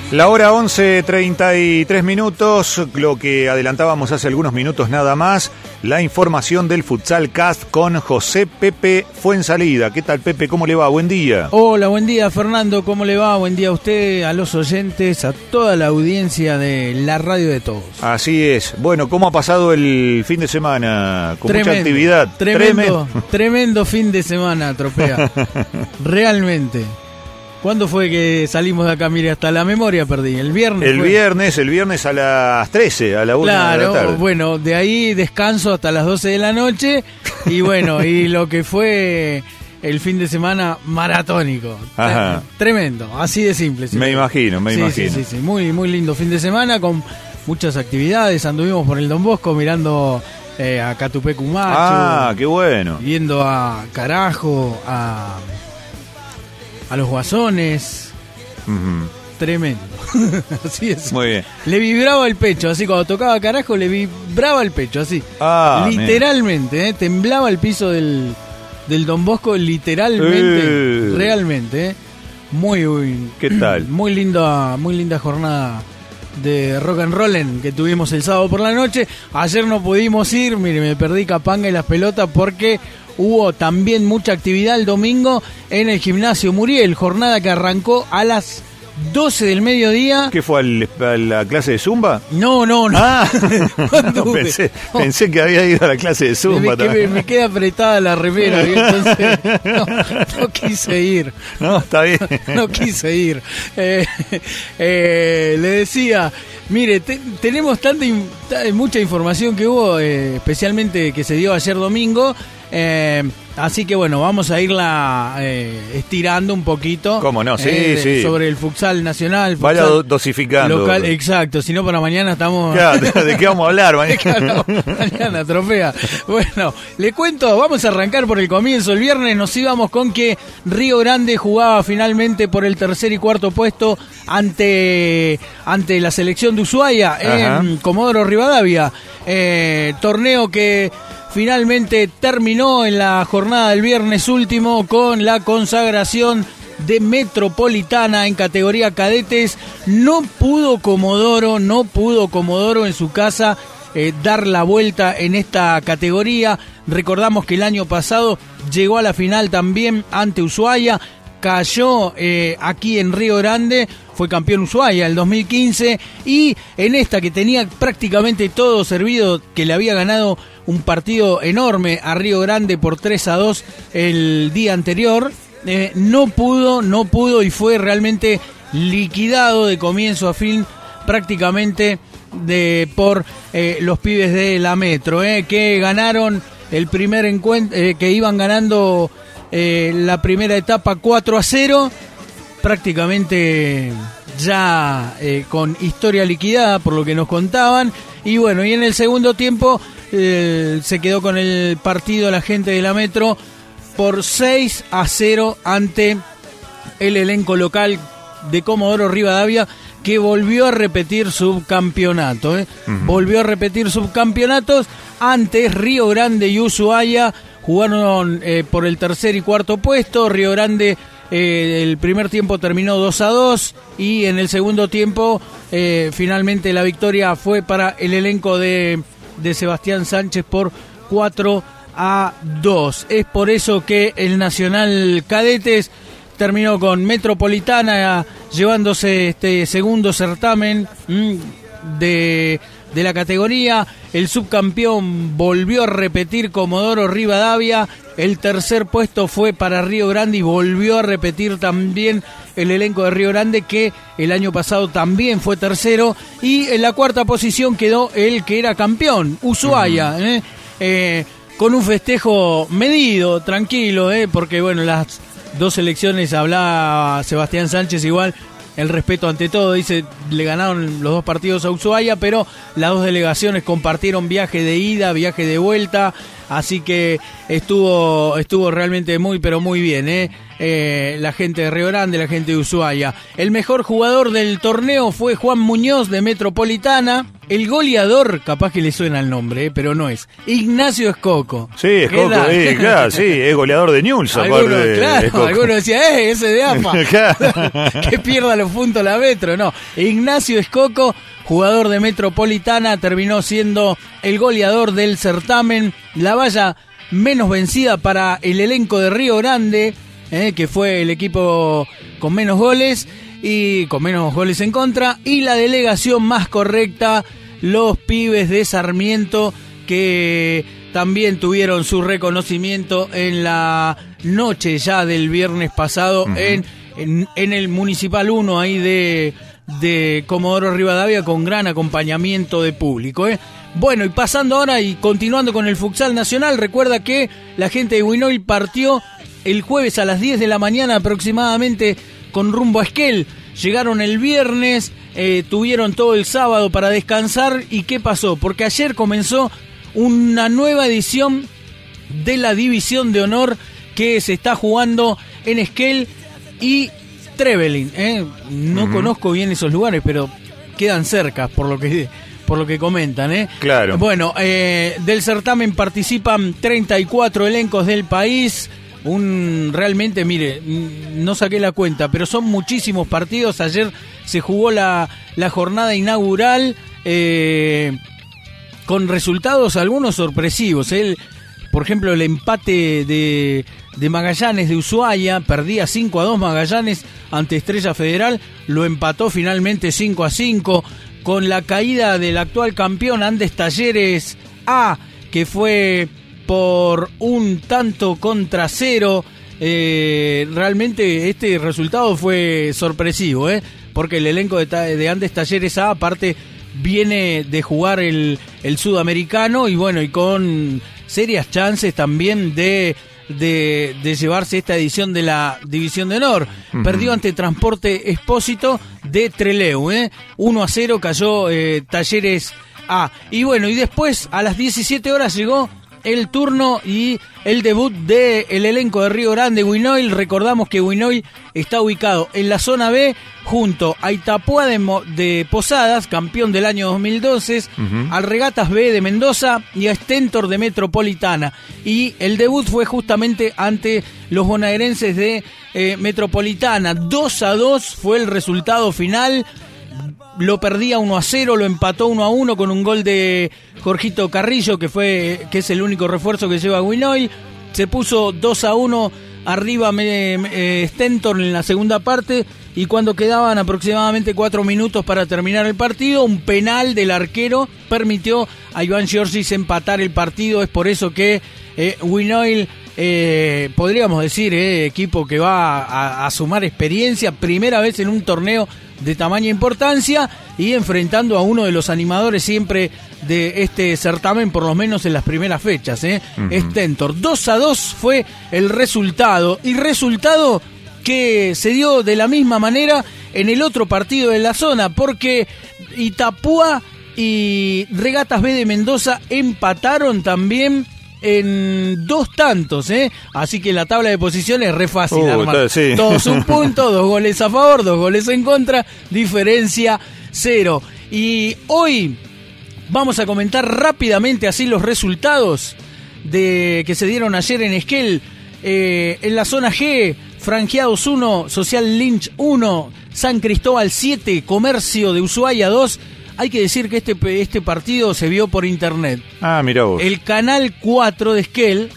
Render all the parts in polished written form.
La hora 11:33 minutos, lo que adelantábamos hace algunos minutos nada más, la información del Futsal Cast con José Pepe Fuensalida. ¿Qué tal, Pepe? ¿Cómo le va? Buen día. Hola, buen día, Fernando. ¿Cómo le va? Buen día a usted, a los oyentes, a toda la audiencia de la radio de todos. Así es. Bueno, ¿cómo ha pasado el fin de semana? Con mucha actividad. Tremendo fin de semana, Tropea. Realmente. ¿Cuándo fue que salimos de acá? Mire, hasta la memoria perdí. El viernes. El viernes a las 13, a la 1 de la tarde. Claro, bueno, de ahí descanso hasta las 12 de la noche. Y bueno, y lo que fue el fin de semana maratónico. Ajá. Tremendo, así de simple. Me imagino. Sí. Muy lindo fin de semana con muchas actividades. Anduvimos por el Don Bosco mirando a Catupecu Macho. Ah, qué bueno. Viendo a Carajo, a los Guasones. Uh-huh. Tremendo. Así es. Muy bien. Le vibraba el pecho, así cuando tocaba Carajo le vibraba el pecho, así. Literalmente, temblaba el piso del Don Bosco, literalmente, realmente. Muy ¿qué tal? Muy linda jornada de rock and roll que tuvimos el sábado por la noche. Ayer no pudimos ir, mire, me perdí Capanga y las pelotas porque hubo también mucha actividad el domingo en el Gimnasio Muriel, jornada que arrancó a las 12 del mediodía. ¿Qué fue a la clase de Zumba? No. Ah, no, pensé que había ido a la clase de Zumba. Me queda apretada la remera, entonces no quise ir. No, está bien. No quise ir. Le decía, mire, tenemos mucha información que hubo, especialmente que se dio ayer domingo. Así que bueno, vamos a irla estirando un poquito. ¿Cómo no? Sí. Sobre el futsal nacional. Vaya dosificando. Local, exacto, si no para mañana estamos... Claro, ¿de qué vamos a hablar mañana? Mañana, Tropea. Bueno, le cuento, vamos a arrancar por el comienzo. El viernes nos íbamos con que Río Grande jugaba finalmente por el tercer y cuarto puesto ante la selección de Ushuaia en Comodoro Rivadavia. Torneo que finalmente terminó en la jornada del viernes último con la consagración de Metropolitana en categoría cadetes. No pudo Comodoro en su casa dar la vuelta en esta categoría. Recordamos que el año pasado llegó a la final también ante Ushuaia. Cayó aquí en Río Grande, fue campeón Ushuaia el 2015 y en esta que tenía prácticamente todo servido, que le había ganado un partido enorme a Río Grande por 3-2 el día anterior, no pudo y fue realmente liquidado de comienzo a fin prácticamente por los pibes de la Metro, que ganaron el primer encuentro, que iban ganando la primera etapa 4-0, prácticamente ya con historia liquidada por lo que nos contaban. Y bueno, y en el segundo tiempo se quedó con el partido la gente de la Metro por 6-0 ante el elenco local de Comodoro Rivadavia, que volvió a repetir subcampeonato. Uh-huh. Volvió a repetir subcampeonatos. Antes Río Grande y Ushuaia jugaron por el tercer y cuarto puesto. Río Grande el primer tiempo terminó 2-2 y en el segundo tiempo finalmente la victoria fue para el elenco de Sebastián Sánchez por 4-2. Es por eso que el Nacional Cadetes terminó con Metropolitana llevándose este segundo certamen de la categoría. El subcampeón volvió a repetir Comodoro Rivadavia. El tercer puesto fue para Río Grande y volvió a repetir también el elenco de Río Grande, que el año pasado también fue tercero. Y en la cuarta posición quedó el que era campeón, Ushuaia, con un festejo medido, tranquilo, porque bueno, las dos selecciones, hablaba Sebastián Sánchez igual, el respeto ante todo, dice, le ganaron los dos partidos a Ushuaia, pero las dos delegaciones compartieron viaje de ida, viaje de vuelta, así que estuvo realmente muy, pero muy bien, la gente de Río Grande, la gente de Ushuaia. El mejor jugador del torneo fue Juan Muñoz de Metropolitana. El goleador, capaz que le suena el nombre, pero no es, Ignacio Escoco. Sí, Escoco, claro, sí, es goleador de Newell's. Algunos decían, ese de AFA, que pierda los puntos la Metro. No, Ignacio Escoco, jugador de Metropolitana, terminó siendo el goleador del certamen. La valla menos vencida para el elenco de Río Grande, que fue el equipo con menos goles y con menos goles en contra, y la delegación más correcta, los pibes de Sarmiento, que también tuvieron su reconocimiento en la noche ya del viernes pasado, en el Municipal 1 ahí de Comodoro Rivadavia, con gran acompañamiento de público. Bueno, y pasando ahora y continuando con el futsal nacional, recuerda que la gente de Winoil partió el jueves a las 10 de la mañana aproximadamente con rumbo a Esquel. Llegaron el viernes, tuvieron todo el sábado para descansar. ¿Y qué pasó? Porque ayer comenzó una nueva edición de la División de Honor que se está jugando en Esquel y Trevelin. No conozco bien esos lugares, pero quedan cerca por lo que comentan. Claro. Bueno, del certamen participan 34 elencos del país. Realmente, mire, no saqué la cuenta, pero son muchísimos partidos. Ayer se jugó la jornada inaugural con resultados algunos sorpresivos. Por ejemplo, el empate de Magallanes de Ushuaia, perdía 5-2 Magallanes ante Estrella Federal, lo empató finalmente 5-5, con la caída del actual campeón Andes Talleres A, que fue por 1-0. Realmente este resultado fue sorpresivo, porque el elenco de Andes Talleres A, aparte, viene de jugar el sudamericano y bueno, y con serias chances también de llevarse esta edición de la División de Honor. Perdió ante Transporte Expósito de Trelew, 1-0 cayó Talleres A. Y bueno, y después a las 17 horas llegó el turno y el debut del elenco de Río Grande, Winoil. Recordamos que Winoil está ubicado en la zona B junto a Itapúa de Posadas, campeón del año 2012, al Regatas B de Mendoza y a Stentor de Metropolitana. Y el debut fue justamente ante los bonaerenses de Metropolitana. 2-2 fue el resultado final. Lo perdía 1-0, lo empató 1-1 con un gol de Jorgito Carrillo, que es el único refuerzo que lleva Winoil. Se puso 2-1 arriba Stentor en la segunda parte, y cuando quedaban aproximadamente 4 minutos para terminar el partido, un penal del arquero permitió a Iván Giorgis empatar el partido. Es por eso que Winoil, podríamos decir, equipo que va a sumar experiencia, primera vez en un torneo de tamaña importancia y enfrentando a uno de los animadores siempre de este certamen, por lo menos en las primeras fechas, Stentor. 2-2 fue el resultado, y resultado que se dio de la misma manera en el otro partido de la zona, porque Itapúa y Regatas B de Mendoza empataron también en 2 tantos, así que la tabla de posiciones es re fácil armar. Sí. Todos un punto, 2 goles a favor, 2 goles en contra, diferencia 0. Y hoy vamos a comentar rápidamente así los resultados que se dieron ayer en Esquel. En la zona G, Franjeados 1, Social Lynch 1, San Cristóbal 7, Comercio de Ushuaia 2. Hay que decir que este partido se vio por internet. Ah, mirá vos. El canal 4 de Esquel,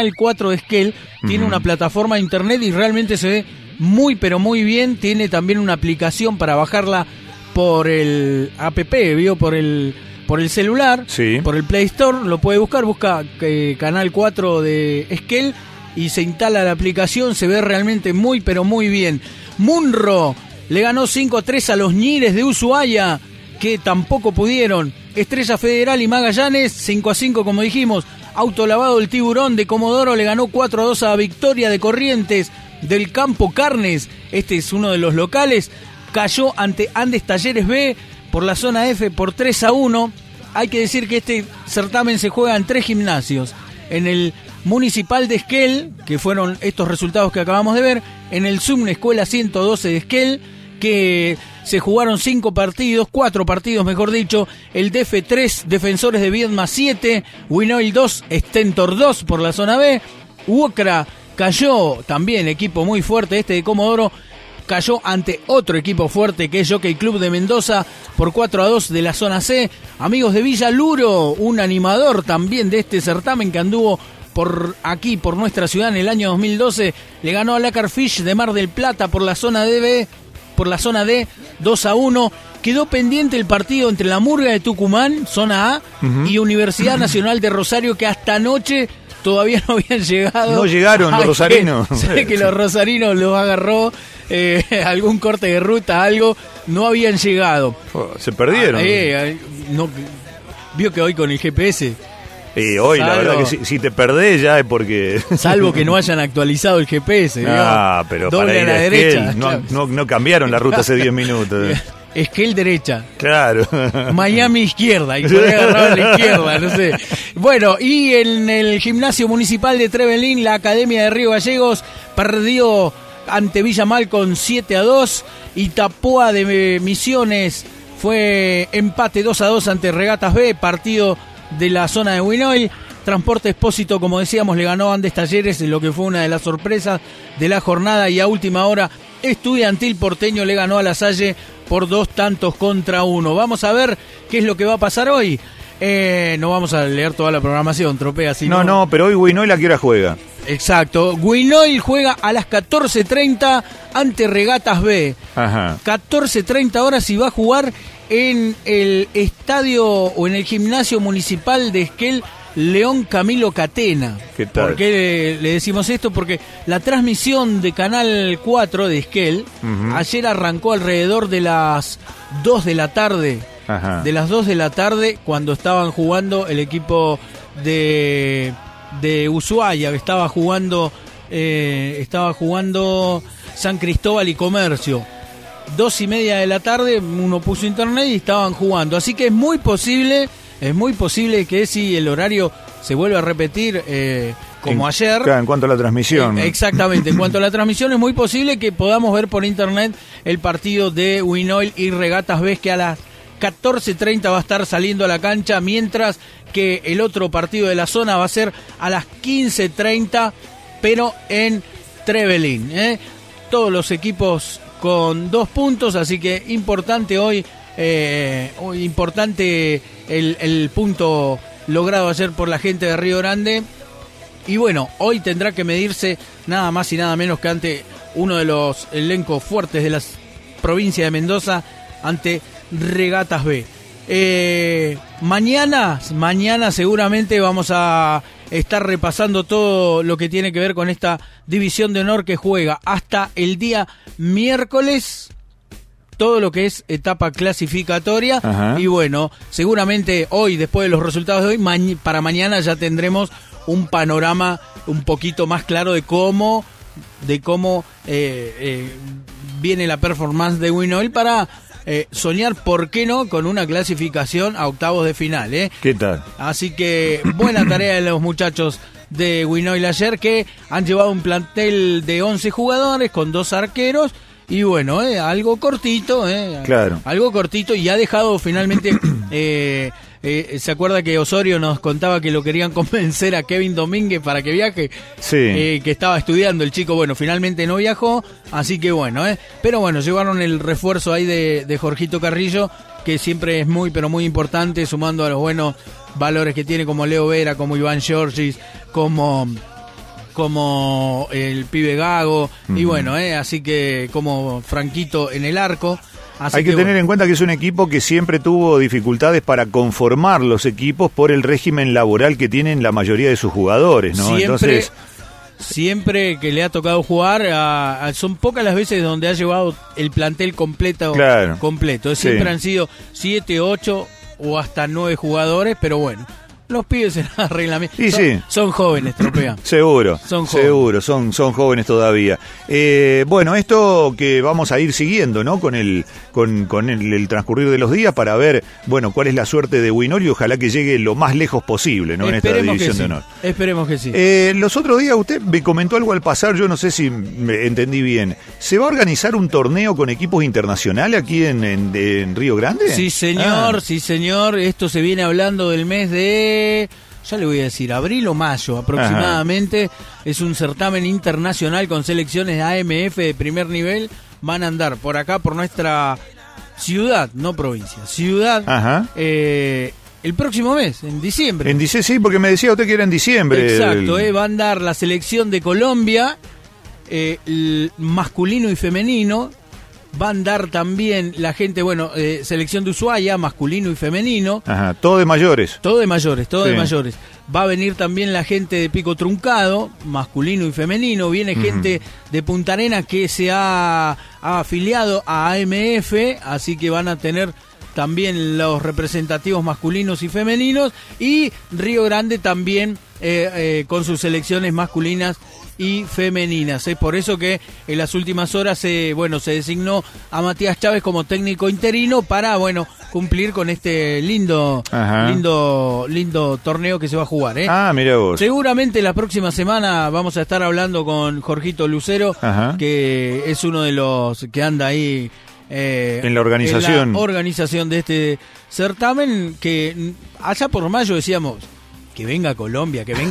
tiene una plataforma de internet y realmente se ve muy pero muy bien. Tiene también una aplicación para bajarla por el app, por el celular, sí, por el Play Store. Lo puede busca canal 4 de Esquel y se instala la aplicación. Se ve realmente muy pero muy bien. Munro le ganó 5-3 a los Ñires de Ushuaia, que tampoco pudieron. Estrella Federal y Magallanes 5-5, como dijimos. Autolavado el Tiburón de Comodoro le ganó 4-2 a Victoria de Corrientes del Campo Carnes. Este es uno de los locales. Cayó ante Andes Talleres B por la zona F por 3-1. Hay que decir que este certamen se juega en 3 gimnasios. En el Municipal de Esquel, que fueron estos resultados que acabamos de ver, en el Sumne Escuela 112 de Esquel, que se jugaron 4 partidos mejor dicho, el DF 3, Defensores de Viedma 7, Winoil 2, Stentor 2 por la zona B, Uocra cayó, también equipo muy fuerte de Comodoro, cayó ante otro equipo fuerte que es Jockey Club de Mendoza por 4-2 de la zona C. Amigos de Villa Luro, un animador también de este certamen que anduvo por aquí, por nuestra ciudad en el año 2012, le ganó a Lacarfish de Mar del Plata por la zona D, 2-1. Quedó pendiente el partido entre la Murga de Tucumán, zona A, y Universidad Nacional de Rosario, que hasta anoche todavía no habían llegado. No llegaron los rosarinos. Sé que los rosarinos los agarró algún corte de ruta, algo, no habían llegado. Se perdieron. No, vio que hoy con el GPS... hoy la verdad que si te perdés ya es porque... Salvo que no hayan actualizado el GPS. Pero doble para ir a la derecha. No cambiaron la ruta hace 10 minutos. Esquel derecha. Claro. Miami izquierda. Y por ahí agarraron la izquierda, no sé. Bueno, y en el gimnasio municipal de Trevelin, la Academia de Río Gallegos perdió ante Villamal con 7-2. Itapoa de Misiones fue empate 2-2 ante Regatas B, partido de la zona de Winoil. Transporte Expósito, como decíamos, le ganó a Andes Talleres, lo que fue una de las sorpresas de la jornada, y a última hora Estudiantil Porteño le ganó a La Salle por 2-1. Vamos a ver qué es lo que va a pasar hoy. No vamos a leer toda la programación, Tropea. No, pero hoy Winoil ¿a qué hora juega? Exacto, Winoil juega a las 14:30 ante Regatas B. Ajá. 14:30 horas y va a jugar en el estadio o en el gimnasio municipal de Esquel León Camilo Catena. ¿Qué tal? ¿Por qué le decimos esto? Porque la transmisión de Canal 4 de Esquel ayer arrancó alrededor de las 2 de la tarde. Ajá. De las 2 de la tarde, cuando estaban jugando el equipo de Ushuaia, que estaba jugando San Cristóbal y Comercio. 2:30 de la tarde, uno puso internet y estaban jugando. Así que es muy posible que si el horario se vuelve a repetir como ayer. Claro, en cuanto a la transmisión. Exactamente, en cuanto a la transmisión es muy posible que podamos ver por internet el partido de Winoil y Regatas B, que a las 14:30 va a estar saliendo a la cancha, mientras que el otro partido de la zona va a ser a las 15:30, pero en Trevelin. Todos los equipos con 2 puntos, así que importante hoy, importante el punto logrado ayer por la gente de Río Grande. Y bueno, hoy tendrá que medirse nada más y nada menos que ante uno de los elencos fuertes de la provincia de Mendoza, ante Regatas B. Mañana seguramente vamos a estar repasando todo lo que tiene que ver con esta división de honor que juega hasta el día miércoles, todo lo que es etapa clasificatoria. Ajá. Y bueno, seguramente hoy, después de los resultados de hoy, para mañana ya tendremos un panorama un poquito más claro de cómo viene la performance de Winoil para soñar, ¿por qué no?, con una clasificación a octavos de final. ¿Qué tal? Así que buena tarea de los muchachos de Winoil ayer, que han llevado un plantel de 11 jugadores con 2 arqueros. Y bueno, algo cortito, claro. Algo cortito, y ha dejado finalmente, ¿se acuerda que Osorio nos contaba que lo querían convencer a Kevin Domínguez para que viaje? Sí. Que estaba estudiando el chico, bueno, finalmente no viajó, así que bueno, pero bueno, llevaron el refuerzo ahí de Jorgito Carrillo, que siempre es muy, pero muy importante, sumando a los buenos valores que tiene, como Leo Vera, como Iván Giorgis, como el pibe Gago, y bueno, así que como Franquito en el arco. Así hay que tener en cuenta que es un equipo que siempre tuvo dificultades para conformar los equipos por el régimen laboral que tienen la mayoría de sus jugadores, ¿no? Siempre que le ha tocado jugar, son pocas las veces donde ha llevado el plantel completo. Claro. Siempre han sido 7, 8 o hasta 9 jugadores, pero bueno, Los pibes se la arreglan. Y sí. Son jóvenes, Tropea. Seguro, Son jóvenes. seguro, son jóvenes todavía. Bueno, esto que vamos a ir siguiendo, ¿no? Con el transcurrir de los días para ver, bueno, cuál es la suerte de Winol y ojalá que llegue lo más lejos posible, ¿no? En esta división de honor. Esperemos que sí. Los otros días usted me comentó algo al pasar, yo no sé si me entendí bien. ¿Se va a organizar un torneo con equipos internacionales aquí en Río Grande? Sí, señor, sí, señor. Esto se viene hablando del mes de... ya le voy a decir, abril o mayo aproximadamente. Ajá. Es un certamen internacional con selecciones de AMF de primer nivel. Van a andar por acá, por nuestra ciudad, no provincia, ciudad. Ajá. El próximo mes, en diciembre. Sí, porque me decía usted que era en diciembre. Exacto, va a andar la selección de Colombia, masculino y femenino. Va a andar también la gente, selección de Ushuaia, masculino y femenino. Ajá, todo de mayores. Todo de mayores. Va a venir también la gente de Pico Truncado, masculino y femenino. Viene gente de Punta Arenas que se ha afiliado a AMF, así que van a tener también los representativos masculinos y femeninos. Y Río Grande también con sus selecciones masculinas y femeninas. Es por eso que en las últimas horas se designó a Matías Chávez como técnico interino para cumplir con este lindo torneo que se va a jugar. Mira vos. Seguramente la próxima semana vamos a estar hablando con Jorgito Lucero, que es uno de los que anda ahí en la organización. En la organización de este certamen, que allá por mayo decíamos que venga Colombia, que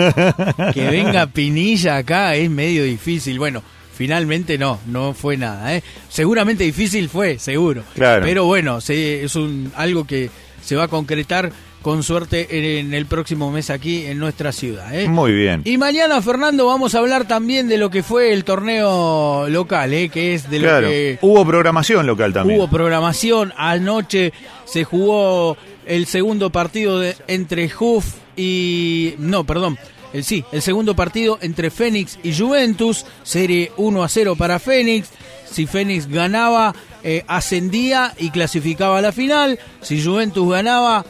venga Pinilla acá, es medio difícil. Bueno, finalmente no fue nada, Seguramente difícil fue, seguro. Claro. Pero es algo que se va a concretar con suerte en el próximo mes aquí en nuestra ciudad. Muy bien. Y mañana, Fernando, vamos a hablar también de lo que fue el torneo local, que es de lo que... Hubo programación local también. Hubo programación. Anoche se jugó el segundo partido entre Juf y... el segundo partido entre Fénix y Juventus, serie 1-0 para Fénix. Si Fénix ganaba, ascendía y clasificaba a la final. Si Juventus ganaba,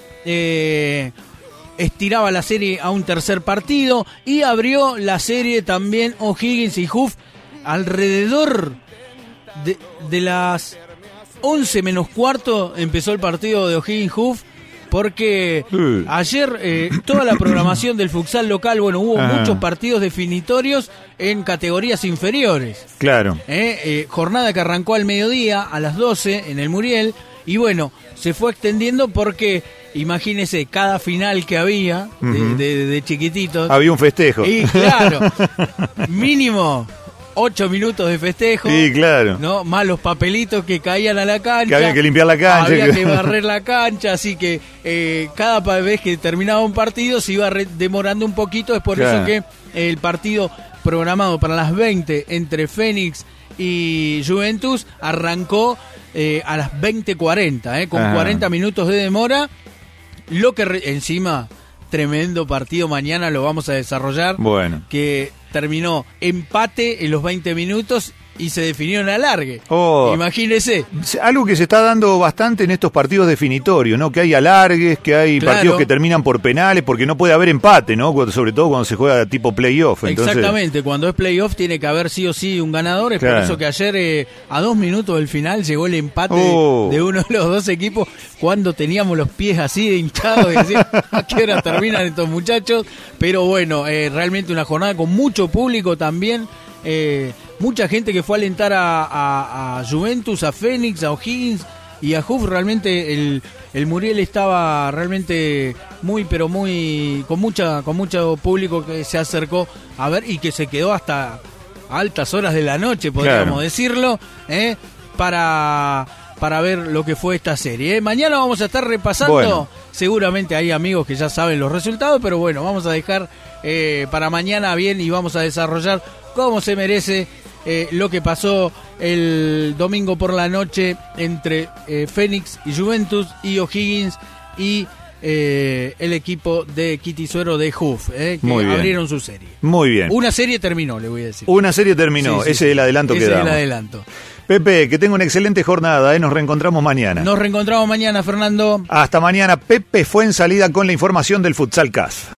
estiraba la serie a un tercer partido. Y abrió la serie también O'Higgins y Juf alrededor de las 11 menos cuarto empezó el partido de O'Higgins-Juf. Porque ayer toda la programación del futsal local, hubo muchos partidos definitorios en categorías inferiores. Claro. Jornada que arrancó al mediodía, a las 12, en el Muriel. Y se fue extendiendo porque, imagínese, cada final que había, de chiquititos... había un festejo. Y claro, mínimo 8 minutos de festejo. Sí, claro. ¿No? Más los papelitos que caían a la cancha. Que había que limpiar la cancha. Había que barrer la cancha, así que cada vez que terminaba un partido se iba demorando un poquito. Es por eso que el partido programado para las 20 entre Fénix y Juventus arrancó a las 20:40, con 40 minutos de demora. Lo que encima, tremendo partido, mañana lo vamos a desarrollar. Bueno. Que terminó empate en los 20 minutos y se definió en alargue. Imagínese. Algo que se está dando bastante en estos partidos definitorios, ¿no? Que hay alargues, que hay partidos que terminan por penales, porque no puede haber empate, ¿no? Sobre todo cuando se juega tipo playoff. Entonces... Exactamente, cuando es playoff tiene que haber sí o sí un ganador. Es por eso que ayer, a 2 minutos del final, llegó el empate de uno de los dos equipos, cuando teníamos los pies así de hinchados y decir, ¿a qué hora terminan estos muchachos? Pero realmente una jornada con mucho público también. Mucha gente que fue a alentar a Juventus, a Fénix, a O'Higgins y a Juf. Realmente el Muriel estaba realmente con mucho público que se acercó a ver y que se quedó hasta altas horas de la noche, podríamos decirlo, para ver lo que fue esta serie. Mañana vamos a estar repasando, seguramente hay amigos que ya saben los resultados, pero vamos a dejar para mañana bien y vamos a desarrollar como se merece lo que pasó el domingo por la noche entre Fénix y Juventus y O'Higgins y el equipo de Quitisuero de Juf, que abrieron su serie. Muy bien. Una serie terminó, le voy a decir. Una serie terminó, ese es el adelanto que damos. Ese es el adelanto. Pepe, que tenga una excelente jornada, nos reencontramos mañana. Nos reencontramos mañana, Fernando. Hasta mañana, Pepe Fuensalida con la información del Futsal Cast.